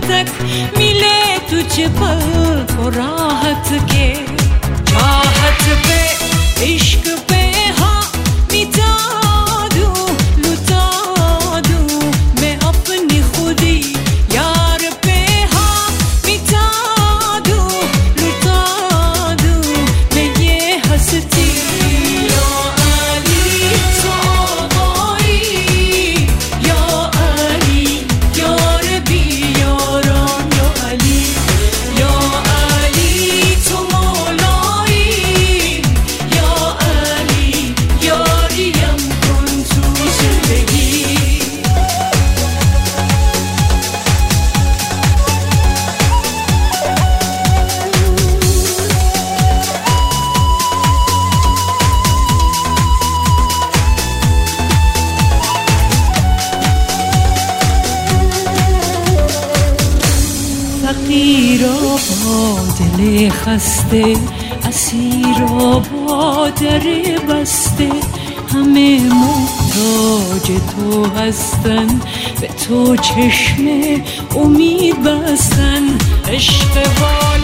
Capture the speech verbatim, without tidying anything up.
तक मिले तुझ पर को राहत के चाहत पे इश्क पे हाँ मिटा दूं लुटा दूं मैं अपनी खुदी यार पे हाँ मिटा दूं लुटा दूं मैं ये हंसती فقیر و با دل خسته اسیر و با در بسته همه محتاج تو هستن به تو چشم امید بستن عشق